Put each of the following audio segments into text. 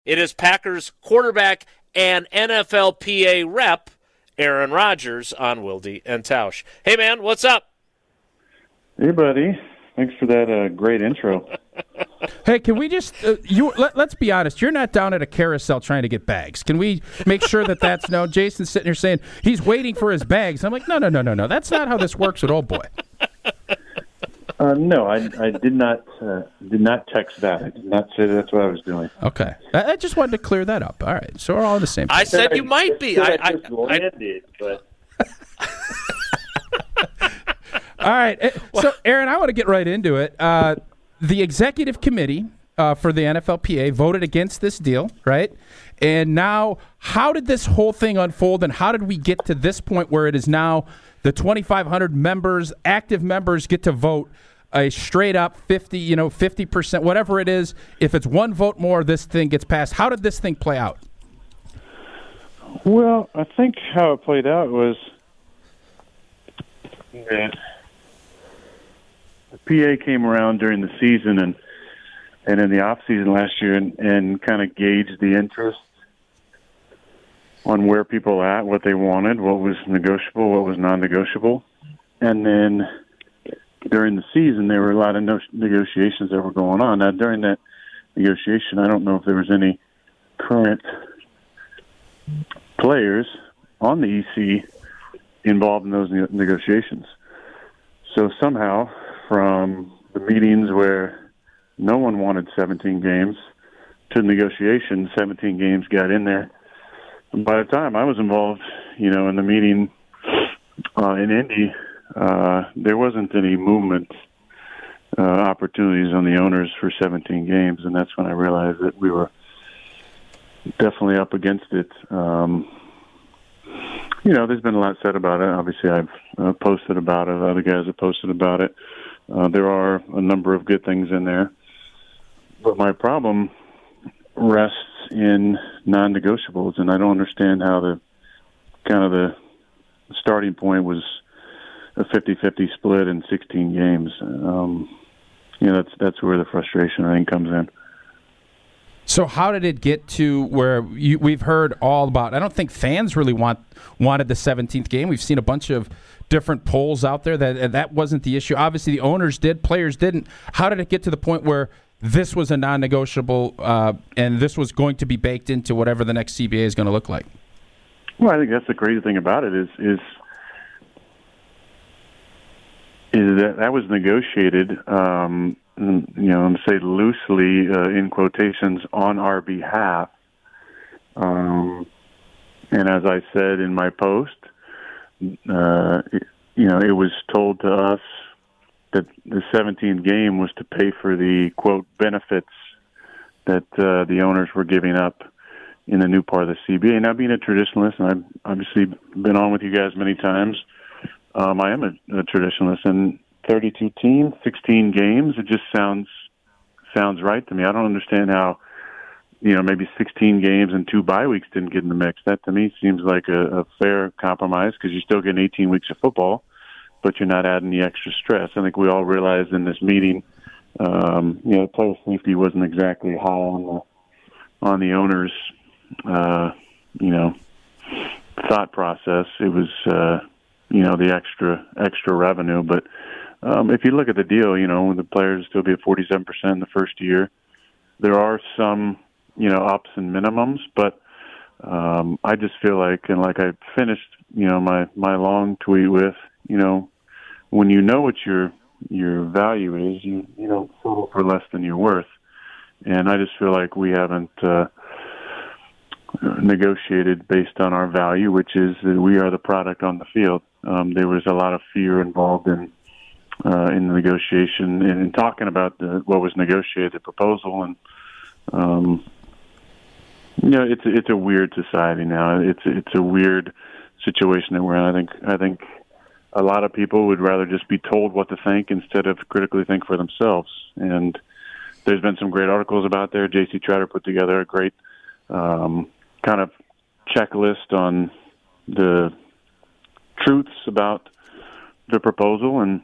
It is Packers quarterback and NFLPA rep Aaron Rodgers on Wilde and Tausch. Hey, man, what's up? Hey, buddy. Thanks for that great intro. Hey, can we just let's be honest. You're not down at a carousel trying to get bags. Can we make sure that that's no? Jason's sitting here saying he's waiting for his bags. I'm like, no. That's not how this works with Old Boy. No, I did not text that. I did not say that's what I was doing. Okay, I just wanted to clear that up. All right, so we're all on the same page. I said you might be. I landed, but. All right, so Aaron, I want to get right into it. The executive committee for the NFLPA voted against this deal, right? And now, how did this whole thing unfold, and how did we get to this point where it is now the 2,500 members, active members, get to vote a straight up 50%, whatever it is. If it's one vote more, this thing gets passed. How did this thing play out? Well, I think how it played out was that the PA came around during the season and in the off season last year and kind of gauged the interest on where people were at, what they wanted, what was negotiable, what was non-negotiable. And then during the season, there were a lot of negotiations that were going on. Now, during that negotiation, I don't know if there was any current players on the EC involved in those negotiations. So somehow, from the meetings where no one wanted 17 games to negotiations, 17 games got in there. And by the time I was involved, in the meeting in Indy, there wasn't any movement opportunities on the owners for 17 games, and that's when I realized that we were definitely up against it. There's been a lot said about it. Obviously, I've posted about it. Other guys have posted about it. There are a number of good things in there. But my problem rests in non-negotiables, and I don't understand how the starting point was a 50-50 split in 16 games. That's where the frustration, I think, comes in. So how did it get to where we've heard all about? I don't think fans really wanted the 17th game. We've seen a bunch of different polls out there that wasn't the issue. Obviously, the owners did, players didn't. How did it get to the point where this was a non-negotiable and this was going to be baked into whatever the next CBA is going to look like? Well, I think that's the crazy thing about it is that was negotiated. Say loosely in quotations on our behalf. And as I said in my post, it was told to us that the 17th game was to pay for the, quote, benefits that the owners were giving up in the new part of the CBA. Now, being a traditionalist, and I've obviously been on with you guys many times, I am a traditionalist, and 32 teams, 16 games, it just sounds right to me. I don't understand how, maybe 16 games and 2 bye weeks didn't get in the mix. That, to me, seems like a fair compromise because you're still getting 18 weeks of football, but you're not adding the extra stress. I think we all realized in this meeting, player safety wasn't exactly high on the owners' thought process. It was, the extra revenue. But if you look at the deal, the players still be at 47% in the first year. There are some, ups and minimums, but I just feel like, and like I finished, my long tweet with, when you know what your value is, you don't settle for less than you're worth. And I just feel like we haven't negotiated based on our value, which is that we are the product on the field. There was a lot of fear involved in the negotiation and talking about what was negotiated, the proposal, and it's a weird society now. It's a weird situation that we're in. I think a lot of people would rather just be told what to think instead of critically think for themselves. And there's been some great articles about there. J.C. Trotter put together a great kind of checklist on the truths about the proposal, and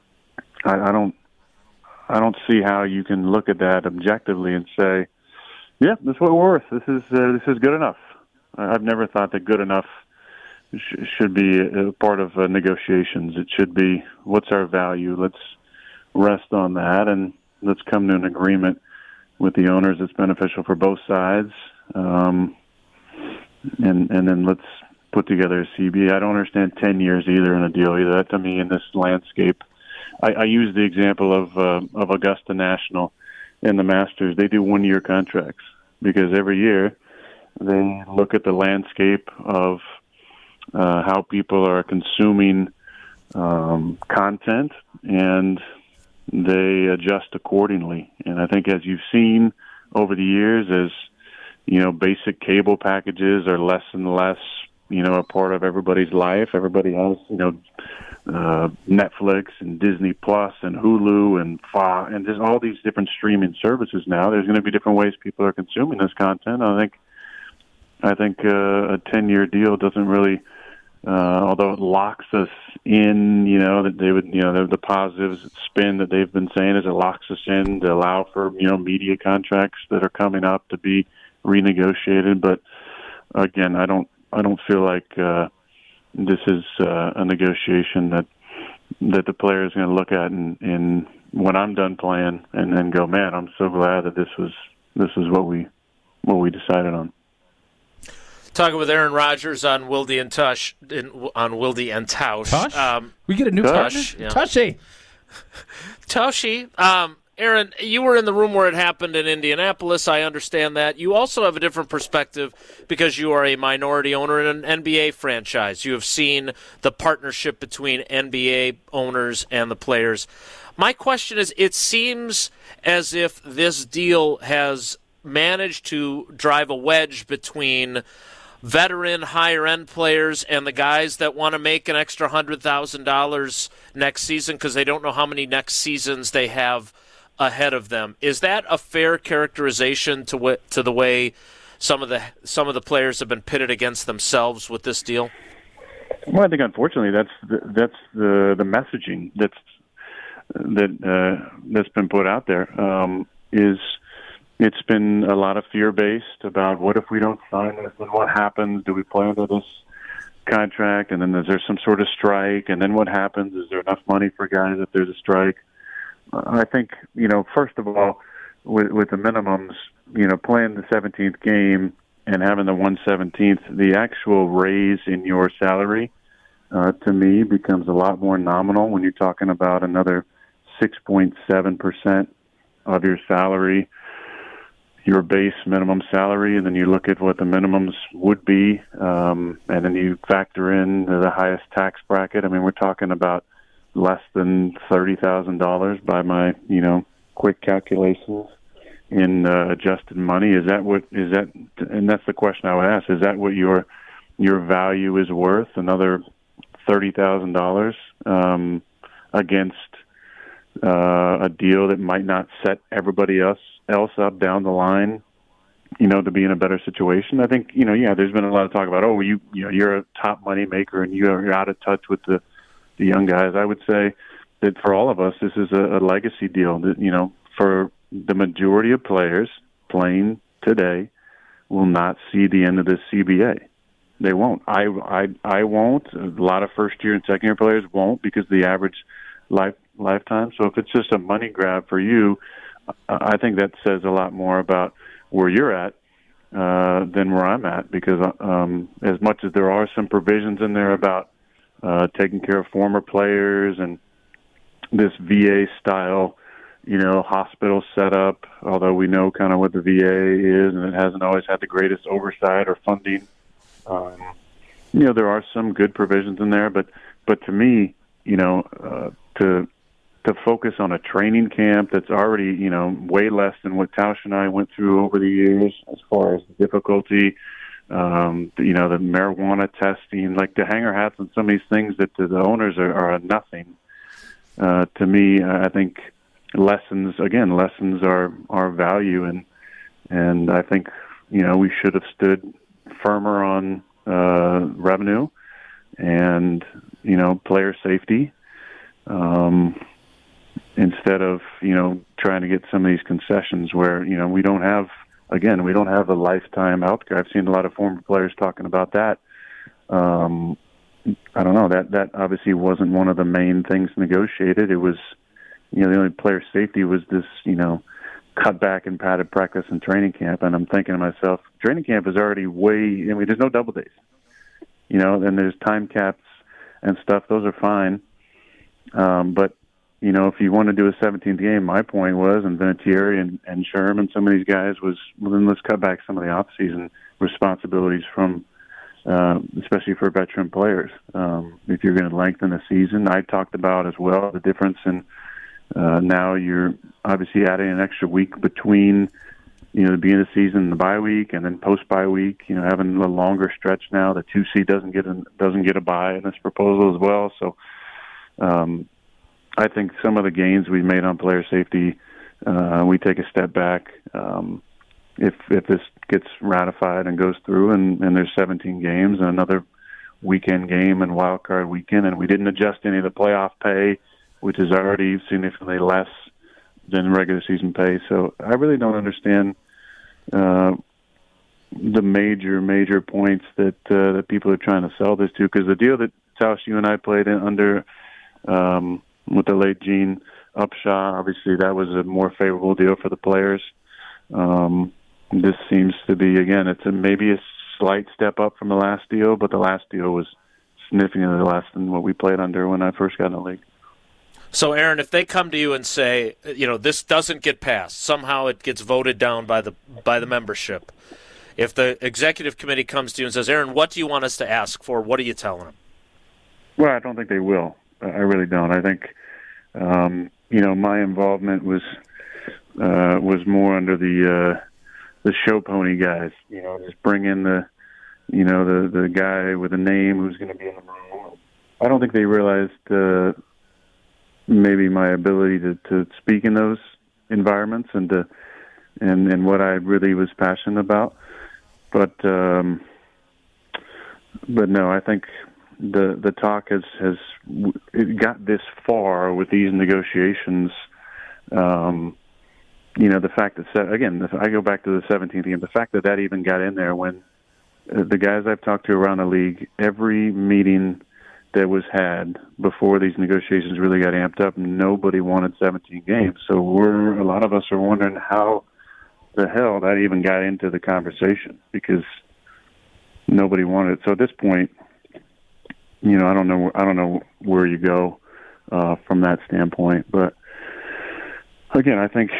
I don't see how you can look at that objectively and say, Yeah, that's what we're worth. This is good enough. I've never thought that good enough should be a part of negotiations. It should be, what's our value? Let's rest on that, and let's come to an agreement with the owners that's beneficial for both sides. And then let's put together a CBA. I don't understand 10 years either in a deal either. That, to me, in this landscape, I use the example of Augusta National and the Masters. They do 1-year contracts because every year they look at the landscape of how people are consuming content, and they adjust accordingly. And I think, as you've seen over the years, as basic cable packages are less and less, a part of everybody's life. Everybody has, Netflix and Disney Plus and Hulu and Fox and just all these different streaming services now. There's going to be different ways people are consuming this content. I think a 10-year deal doesn't really, although it locks us in, that they would, the positive spin that they've been saying is it locks us in to allow for, media contracts that are coming up to be renegotiated. But again, I don't feel like this is a negotiation that the player is going to look at and when I'm done playing and then go, man, I'm so glad that this is what we decided on. Talking with Aaron Rodgers on Wilde and Tausch. Tausch? We get a new partner? Yeah. Tauschi. Aaron, you were in the room where it happened in Indianapolis. I understand that. You also have a different perspective because you are a minority owner in an NBA franchise. You have seen the partnership between NBA owners and the players. My question is, it seems as if this deal has managed to drive a wedge between veteran, higher-end players and the guys that want to make an extra $100,000 next season because they don't know how many next seasons they have ahead of them. Is that a fair characterization to the way some of the players have been pitted against themselves with this deal? Well, I think unfortunately that's the messaging that's been put out there. It's been a lot of fear-based about what if we don't sign this, then what happens? Do we play under this contract? And then is there some sort of strike? And then what happens? Is there enough money for guys if there's a strike? I think, first of all, with the minimums, playing the 17th game and having the 1/17th, the actual raise in your salary, to me, becomes a lot more nominal when you're talking about another 6.7% of your salary, your base minimum salary, and then you look at what the minimums would be, and then you factor in the highest tax bracket. I mean, we're talking about less than $30,000 by my, quick calculations in adjusted money. Is that, and that's the question I would ask, is that what your value is worth? Another $30,000 against a deal that might not set everybody else up down the line, to be in a better situation? I think, there's been a lot of talk about, you're a top money maker and you're out of touch with the young guys. I would say that for all of us, this is a legacy deal that, for the majority of players playing today will not see the end of this CBA. They won't. I won't. A lot of first-year and second-year players won't because the average lifetime. So if it's just a money grab for you, I think that says a lot more about where you're at than where I'm at, because as much as there are some provisions in there about taking care of former players and this VA-style, hospital setup, although we know kind of what the VA is and it hasn't always had the greatest oversight or funding, there are some good provisions in there. But to me, to focus on a training camp that's already, way less than what Tausch and I went through over the years as far as the difficulty, the marijuana testing, like to hang our hats on some of these things that the owners are nothing. To me, I think lessons our value, and I think, we should have stood firmer on revenue and, player safety. Instead of, trying to get some of these concessions where, we don't have again, we don't have a lifetime healthcare. I've seen a lot of former players talking about that. I don't know, that obviously wasn't one of the main things negotiated. It was, the only player safety was this, cut back in padded practice and training camp. And I'm thinking to myself, training camp is already there's no double days, and there's time caps and stuff. Those are fine. But, if you want to do a 17th game, my point was, and Vinatieri and Sherman, some of these guys then let's cut back some of the off-season responsibilities from, especially for veteran players. If you're going to lengthen the season, I talked about as well the difference in now you're obviously adding an extra week between, the beginning of the season and the bye week, and then post-bye week, having a longer stretch now. The 2C doesn't get a bye in this proposal as well. So I think some of the gains we made on player safety, we take a step back. If this gets ratified and goes through, and there's 17 games and another weekend game and wild card weekend, and we didn't adjust any of the playoff pay, which is already significantly less than regular season pay. So I really don't understand the major points that people are trying to sell this to, because the deal that Tausch, you and I played in under with the late Gene Upshaw, obviously that was a more favorable deal for the players. This seems to be, again, it's maybe a slight step up from the last deal, but the last deal was significantly less than what we played under when I first got in the league. So, Aaron, if they come to you and say, this doesn't get passed, somehow it gets voted down by the membership, if the executive committee comes to you and says, Aaron, what do you want us to ask for, what are you telling them? Well, I don't think they will. I really don't. I think, my involvement was more under the show pony guys. Just bring in the guy with a name who's going to be in the room. I don't think they realized maybe my ability to speak in those environments and what I really was passionate about. But no, I think the talk has it got this far with these negotiations. The fact that, again, if I go back to the 17th game, the fact that even got in there when the guys I've talked to around the league, every meeting that was had before these negotiations really got amped up, nobody wanted 17 games. So a lot of us are wondering how the hell that even got into the conversation, because nobody wanted it. So at this point, I don't know where you go from that standpoint. But again, I think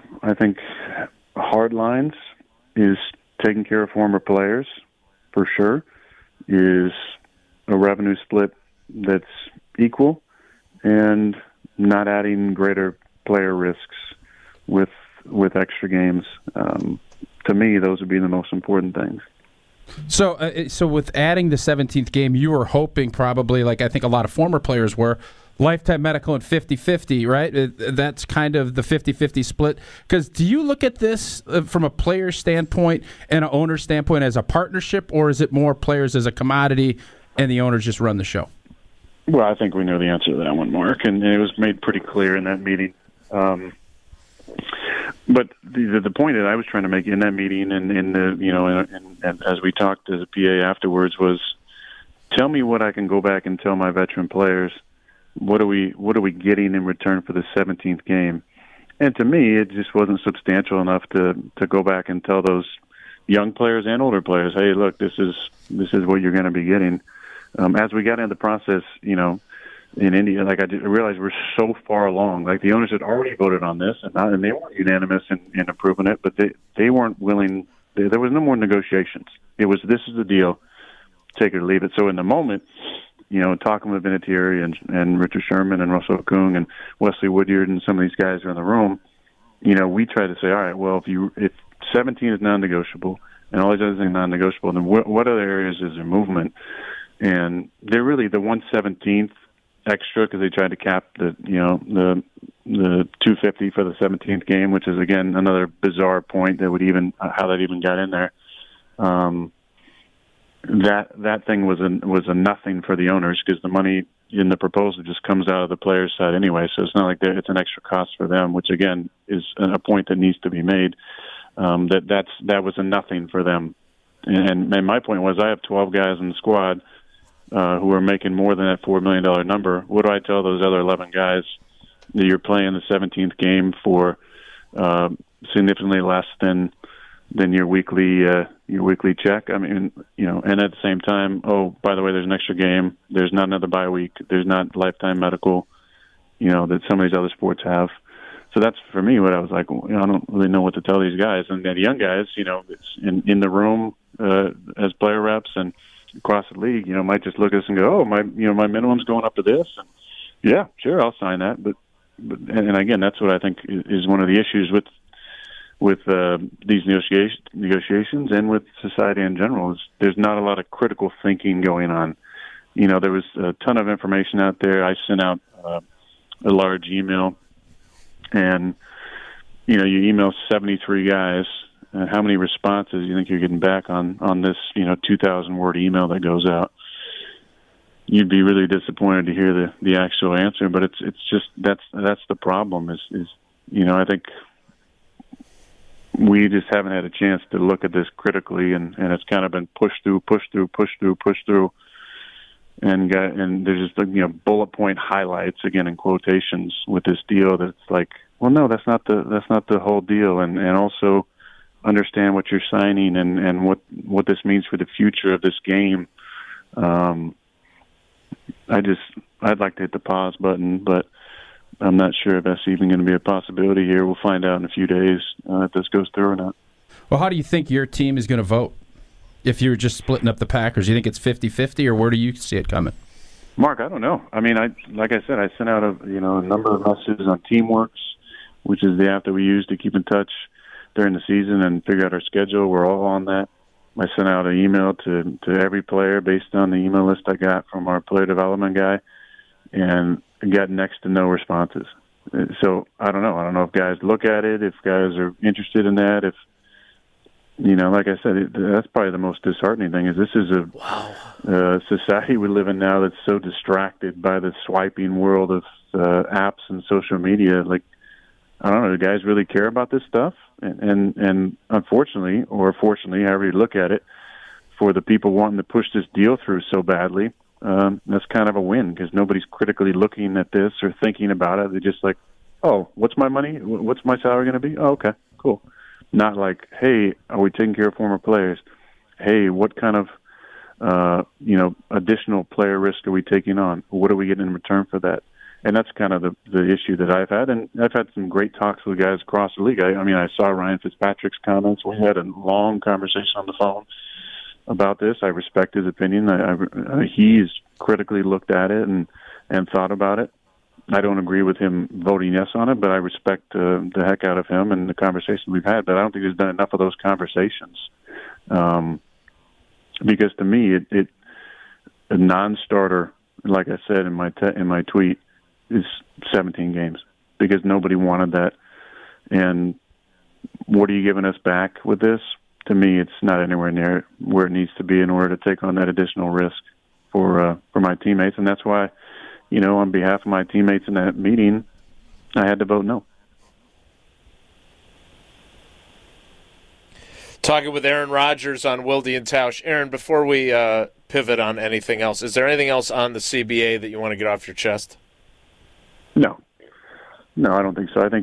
hard lines is taking care of former players for sure, is a revenue split that's equal, and not adding greater player risks with extra games. To me, those would be the most important things. So with adding the 17th game, you were hoping probably, like I think a lot of former players were, lifetime medical and 50-50, right? That's kind of the 50-50 split. Because do you look at this from a player standpoint and an owner standpoint as a partnership, or is it more players as a commodity and the owners just run the show? Well, I think we know the answer to that one, Mark, and it was made pretty clear in that meeting. But the point that I was trying to make in that meeting, and as we talked to the PA afterwards, was tell me what I can go back and tell my veteran players. What are we getting in return for the 17th game? And to me, it just wasn't substantial enough to go back and tell those young players and older players, hey, look, this is what you're going to be getting. As we got into the process, in India, I realized we're so far along. Like, the owners had already voted on this, and they weren't unanimous in approving it, but they weren't willing. There was no more negotiations. It was, this is the deal, take it or leave it. So in the moment, talking with Vinatieri and Richard Sherman and Russell Okung and Wesley Woodyard and some of these guys are in the room, we try to say, all right, well, if 17 is non-negotiable and all these other things are non-negotiable, then what other areas is there movement? And they're really the 1/17th extra, because they tried to cap the 250 for the 17th game, which is again another bizarre point that would even how that even got in there. That thing was a nothing for the owners, because the money in the proposal just comes out of the players' side anyway. So it's not like it's an extra cost for them, which again is a point that needs to be made. that was a nothing for them. And my point was, I have 12 guys in the squad who are making more than that $4 million number. What do I tell those other 11 guys that you're playing the 17th game for significantly less than your weekly check? I mean, and at the same time, oh, by the way, there's an extra game. There's not another bye week. There's not lifetime medical, that some of these other sports have. So that's, for me, what I was like, I don't really know what to tell these guys. And the young guys, it's in the room as player reps and across the league, might just look at us and go, oh, my minimum's going up to this. And, yeah, sure, I'll sign that. But again, that's what I think is one of the issues with these negotiations and with society in general is there's not a lot of critical thinking going on. There was a ton of information out there. I sent out a large email, and you email 73 guys. How many responses do you think you're getting back on this 2,000 word email that goes out? You'd be really disappointed to hear the actual answer, but it's just that's the problem is I think we just haven't had a chance to look at this critically, and it's kind of been pushed through, and there's just bullet point highlights again in quotations with this deal that's like, well, no, that's not the whole deal, and also understand what you're signing and what this means for the future of this game. I'd like to hit the pause button, but I'm not sure if that's even going to be a possibility here. We'll find out in a few days if this goes through or not. Well, how do you think your team is going to vote if you're just splitting up the Packers? Do you think it's 50-50, or where do you see it coming? Mark, I don't know. I mean, like I said, I sent out a number of messages on Teamworks, which is the app that we use to keep in touch during the season and figure out our schedule. We're all on that. I sent out an email to every player based on the email list I got from our player development guy, and got next to no responses. So I don't know. I don't know if guys look at it, if guys are interested in that. If like I said, that's probably the most disheartening thing. Is this is a society we live in now that's so distracted by the swiping world of apps and social media. Like, I don't know. Do guys really care about this stuff? And unfortunately, or fortunately, however you look at it, for the people wanting to push this deal through so badly, that's kind of a win because nobody's critically looking at this or thinking about it. They're just like, oh, what's my money? What's my salary going to be? Oh, okay, cool. Not like, hey, are we taking care of former players? Hey, what kind of additional player risk are we taking on? What are we getting in return for that? And that's kind of the issue that I've had. And I've had some great talks with guys across the league. I saw Ryan Fitzpatrick's comments. We had a long conversation on the phone about this. I respect his opinion. He's critically looked at it and thought about it. I don't agree with him voting yes on it, but I respect the heck out of him and the conversation we've had. But I don't think there's been enough of those conversations. Because to me, it a non-starter, like I said in my tweet, is 17 games because nobody wanted that. And what are you giving us back with this? To me, it's not anywhere near where it needs to be in order to take on that additional risk for my teammates. And that's why, on behalf of my teammates in that meeting, I had to vote no. Talking with Aaron Rodgers on Wilde and Tausch. Aaron, before we pivot on anything else, is there anything else on the CBA that you want to get off your chest? No, I don't think so. I think,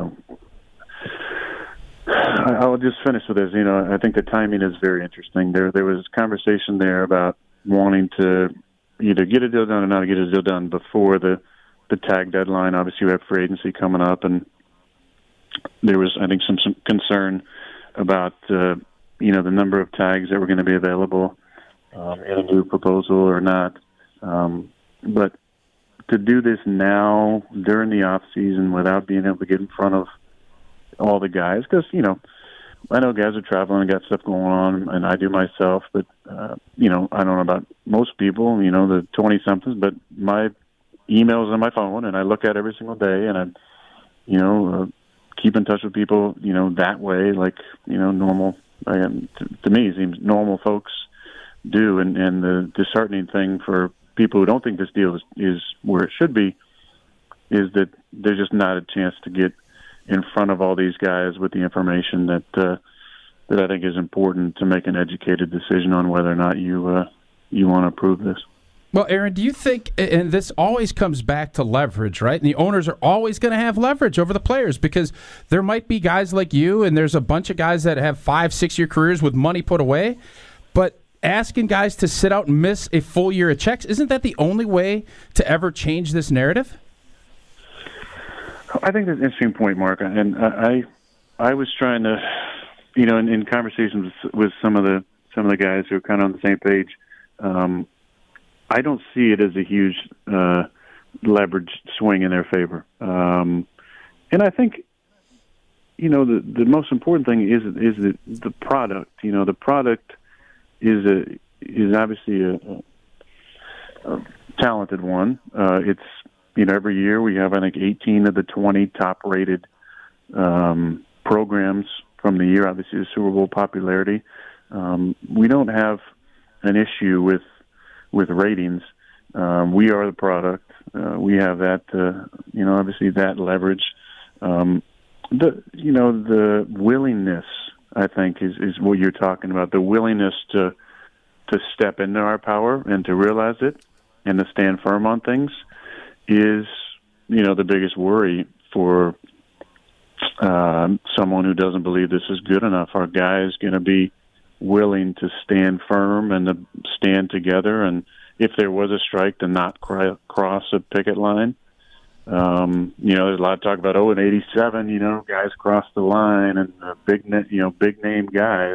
I'll just finish with this. I think the timing is very interesting. There was conversation there about wanting to either get a deal done or not get a deal done before the tag deadline. Obviously, we have free agency coming up, and there was, I think, some concern about the number of tags that were going to be available in a new proposal or not. But to do this now during the off season without being able to get in front of all the guys, because I know guys are traveling and got stuff going on, and I do myself. But I don't know about most people, the 20-somethings. But my emails on my phone, and I look at every single day, and I, keep in touch with people, that way, like normal. To me, it seems normal folks do, and the disheartening thing for people who don't think this deal is where it should be is that there's just not a chance to get in front of all these guys with the information that I think is important to make an educated decision on whether or not you want to approve this. Well, Aaron, do you think, and this always comes back to leverage, right? And the owners are always going to have leverage over the players because there might be guys like you and there's a bunch of guys that have 5-6 year careers with money put away. But asking guys to sit out and miss a full year of checks, isn't that the only way to ever change this narrative? I think that's an interesting point, Mark. And I was trying to, in conversations with some of the guys who are kind of on the same page, I don't see it as a huge leverage swing in their favor. And I think, the most important thing is the product. The product is obviously a talented one. It's, every year we have, I think, 18 of the 20 top-rated programs from the year, obviously the Super Bowl popularity. We don't have an issue with ratings. We are the product. We have that, obviously that leverage. The willingness, I think, is what you're talking about. The willingness to step into our power and to realize it and to stand firm on things is, the biggest worry for someone who doesn't believe this is good enough. Our guy is going to be willing to stand firm and to stand together, and if there was a strike, to not cross a picket line. There's a lot of talk about in '87, guys crossed the line and big name guys.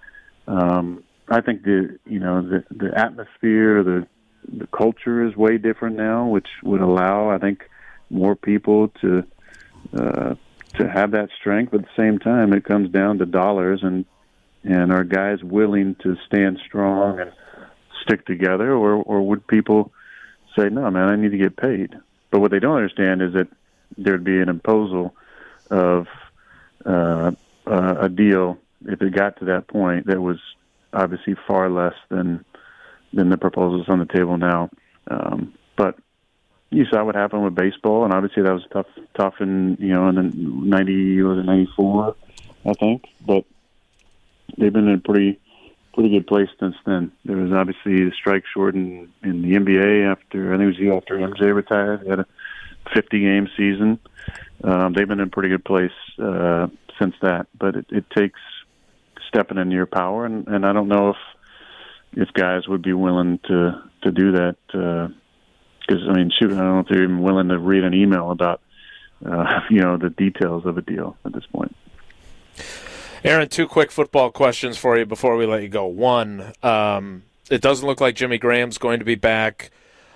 I think the atmosphere, the culture is way different now, which would allow, I think, more people to have that strength. But at the same time, it comes down to dollars, and are guys willing to stand strong and stick together, or would people say, no, man, I need to get paid? But what they don't understand is that there'd be an imposal of a deal if it got to that point that was obviously far less than the proposals on the table now. But you saw what happened with baseball, and obviously that was tough in the 94, I think. But they've been in a pretty good place since then. There was obviously the strike shortened in the NBA after MJ retired. They had a 50-game season. They've been in a pretty good place since that. But it takes stepping into your power, and I don't know if guys would be willing to do that. Because I don't know if they're even willing to read an email about the details of a deal at this point. Aaron, 2 quick football questions for you before we let you go. One, it doesn't look like Jimmy Graham's going to be back.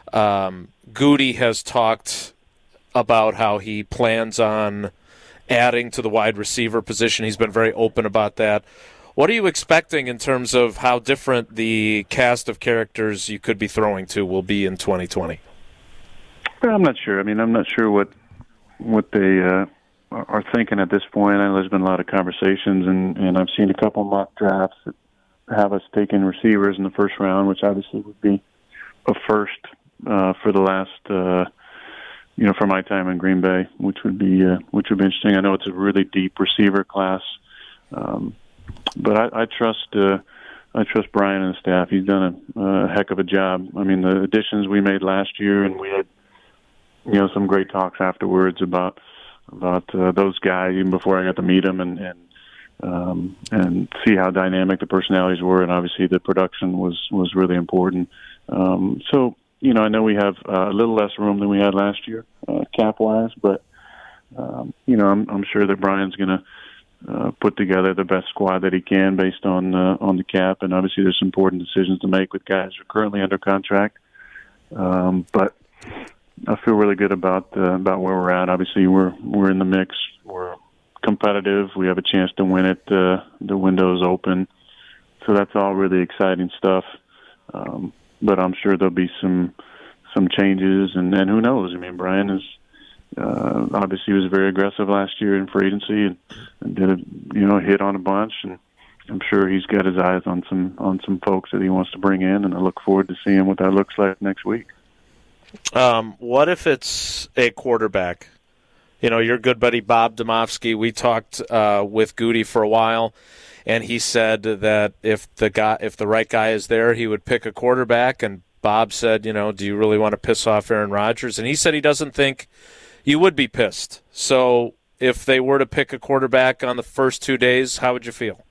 Goody has talked about how he plans on adding to the wide receiver position. He's been very open about that. What are you expecting in terms of how different the cast of characters you could be throwing to will be in 2020? I'm not sure. I'm not sure what they are thinking at this point. I know there's been a lot of conversations, and I've seen a couple mock drafts that have us taking receivers in the first round, which obviously would be a first for the last, for my time in Green Bay, which would be interesting. I know it's a really deep receiver class, but I trust Brian and the staff. He's done a heck of a job. The additions we made last year, and we had some great talks afterwards about those guys even before I got to meet them and see how dynamic the personalities were, and obviously the production was really important. So I know we have a little less room than we had last year cap wise, but I'm sure that Brian's going to put together the best squad that he can based on the cap, and obviously there's some important decisions to make with guys who are currently under contract. But I feel really good about where we're at. Obviously, we're in the mix. We're competitive. We have a chance to win it. The window's open, so that's all really exciting stuff. But I'm sure there'll be some changes, and who knows? Brian is obviously was very aggressive last year in free agency and did a hit on a bunch, and I'm sure he's got his eyes on some folks that he wants to bring in, and I look forward to seeing what that looks like next week. What if it's a quarterback? your good buddy Bob Domofsky, we talked with Goody for a while, and he said that if the right guy is there, he would pick a quarterback. And Bob said, do you really want to piss off Aaron Rodgers? And he said he doesn't think you would be pissed. So if they were to pick a quarterback on the first 2 days, how would you feel?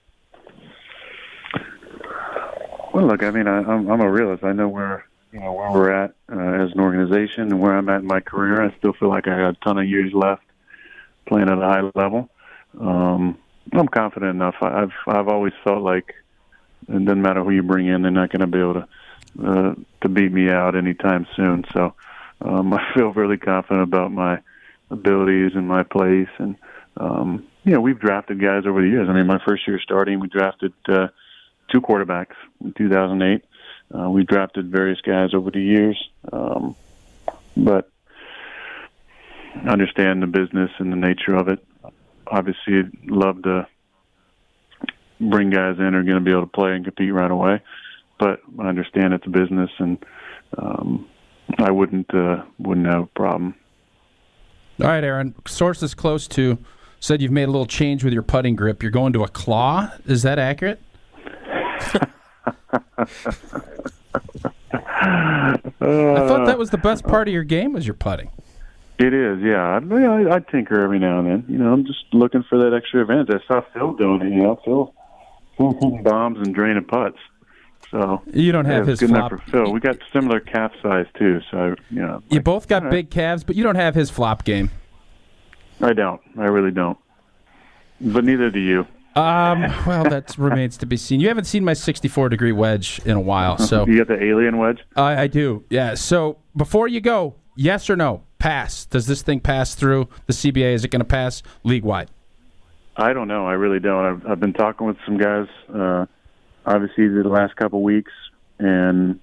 Well, look, I mean, I'm a realist. I know where we're at as an organization and where I'm at in my career. I still feel like I got a ton of years left playing at a high level. I'm confident enough. I've always felt like it doesn't matter who you bring in, they're not going to be able to beat me out anytime soon. So I feel really confident about my abilities and my place. And we've drafted guys over the years. I mean, my first year starting, we drafted 2 quarterbacks in 2008. We drafted various guys over the years, but understand the business and the nature of it. Obviously, I'd love to bring guys in who are going to be able to play and compete right away, but I understand it's a business, and I wouldn't have a problem. All right, Aaron. Sources close to said you've made a little change with your putting grip. You're going to a claw. Is that accurate? I thought that was the best part of your game was your putting. It is, yeah. I tinker every now and then. I'm just looking for that extra advantage. I saw Phil doing it. Phil hitting bombs and draining putts. So you don't have his good flop. Enough for Phil. We got similar calf size too. So you both got big calves, but you don't have his flop game. I don't. I really don't. But neither do you. Well, that remains to be seen. You haven't seen my 64-degree wedge in a while, so you got the alien wedge. I do. Yeah. So before you go, yes or no? Pass. Does this thing pass through the CBA? Is it going to pass league-wide? I don't know. I really don't. I've been talking with some guys, obviously, the last couple of weeks, and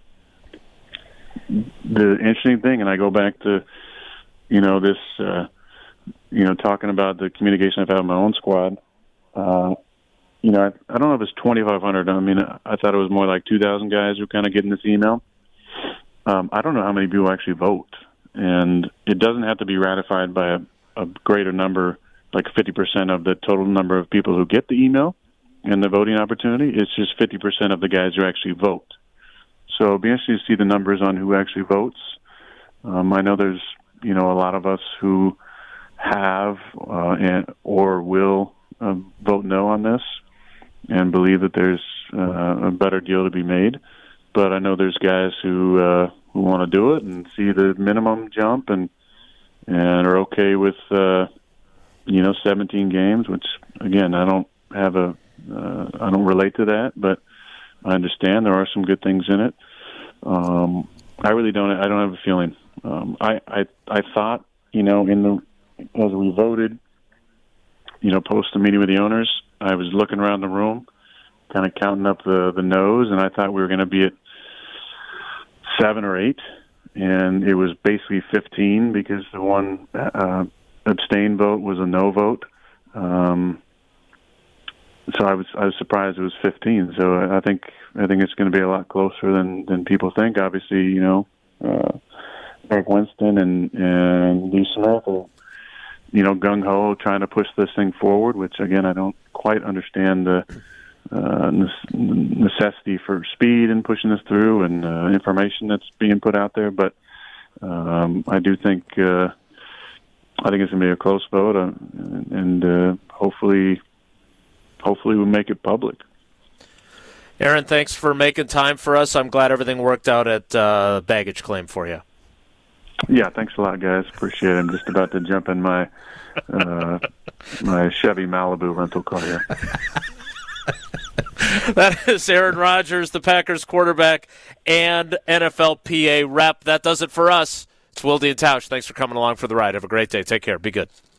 the interesting thing, and I go back to, this, talking about the communication I've had with my own squad. I don't know if it's 2,500. I mean, I thought it was more like 2,000 guys who are kind of getting this email. I don't know how many people actually vote. And it doesn't have to be ratified by a greater number, like 50% of the total number of people who get the email and the voting opportunity. It's just 50% of the guys who actually vote. So it'll be interesting to see the numbers on who actually votes. I know there's, a lot of us who have or will vote no on this and believe that there's a better deal to be made. But I know there's guys who want to do it and see the minimum jump and are okay with 17 games, which again I don't relate to that, but I understand there are some good things in it. I really don't. I don't have a feeling. I thought as we voted, post the meeting with the owners, I was looking around the room, kind of counting up the no's, and I thought we were going to be at 7 or 8, and it was basically 15 because the one abstain vote was a no vote. So I was surprised it was 15. So I think it's going to be a lot closer than people think. Obviously, Eric Winston and Lee Smith are, gung ho trying to push this thing forward. Which again, I don't quite understand the necessity for speed and pushing this through and information that's being put out there. But I do think it's going to be a close vote, and hopefully we'll make it public. Aaron, thanks for making time for us. I'm glad everything worked out at Baggage Claim for you. Yeah, thanks a lot, guys. Appreciate it. I'm just about to jump in my my Chevy Malibu rental car here. That is Aaron Rodgers, the Packers quarterback and NFLPA rep. That does it for us. It's Wilde and Tausch. Thanks for coming along for the ride. Have a great day. Take care. Be good.